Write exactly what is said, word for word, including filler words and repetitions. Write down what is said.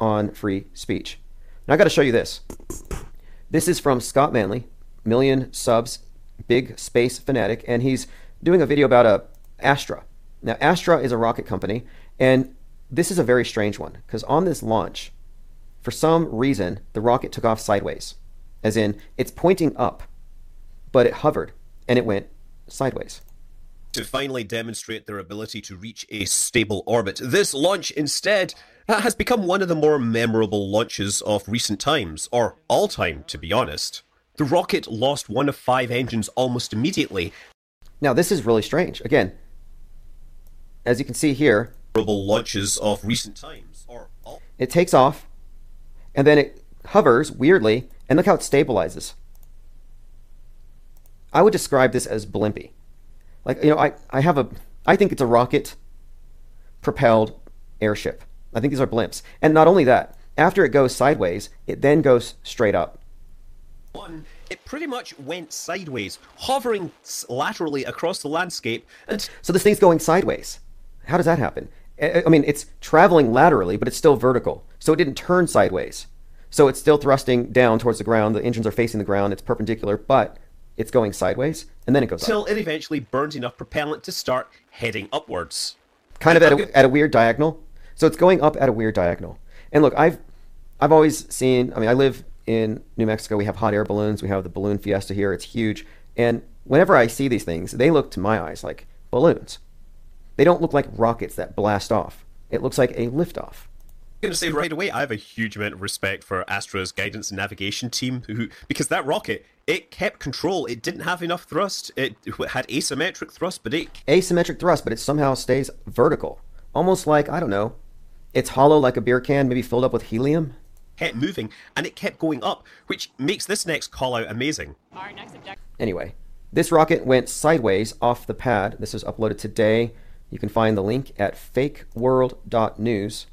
on free speech. Now I got to show you this. This is from Scott Manley, million subs, big space fanatic, and he's doing a video about a Astra. Now Astra is a rocket company, and this is a very strange one because on this launch, for some reason, the rocket took off sideways, as in it's pointing up, but it hovered and it went sideways. To finally demonstrate their ability to reach a stable orbit, this launch instead has become one of the more memorable launches of recent times, or all time, to be honest. The rocket lost one of five engines almost immediately. Now this is really strange. Again, as you can see here, memorable launches of recent times, or all it takes off, and then it hovers weirdly, and look how it stabilizes. I would describe this as blimpy. Like, you know, I, I have a, I think it's a rocket propelled airship. I think these are blimps. And not only that, after it goes sideways, it then goes straight up. One, it pretty much went sideways, hovering laterally across the landscape. And so this thing's going sideways. How does that happen? I mean, it's traveling laterally, but it's still vertical. So it didn't turn sideways. So it's still thrusting down towards the ground. The engines are facing the ground. It's perpendicular, but it's going sideways, and then it goes until up. It eventually burns enough propellant to start heading upwards. Kind of at a, at a weird diagonal. So it's going up at a weird diagonal. And look, I've I've always seen, I mean, I live in New Mexico. We have hot air balloons. We have the balloon fiesta here. It's huge. And whenever I see these things, they look to my eyes like balloons. They don't look like rockets that blast off. It looks like a liftoff. I'm going to say right away, I have a huge amount of respect for Astra's guidance and navigation team, who, because that rocket, it kept control. It didn't have enough thrust. It had asymmetric thrust, but it... Asymmetric thrust, but it somehow stays vertical. Almost like, I don't know, it's hollow like a beer can, maybe filled up with helium. Kept moving, and it kept going up, which makes this next call out amazing. Our next objective. Anyway, this rocket went sideways off the pad. This was uploaded today. You can find the link at fake world dot news.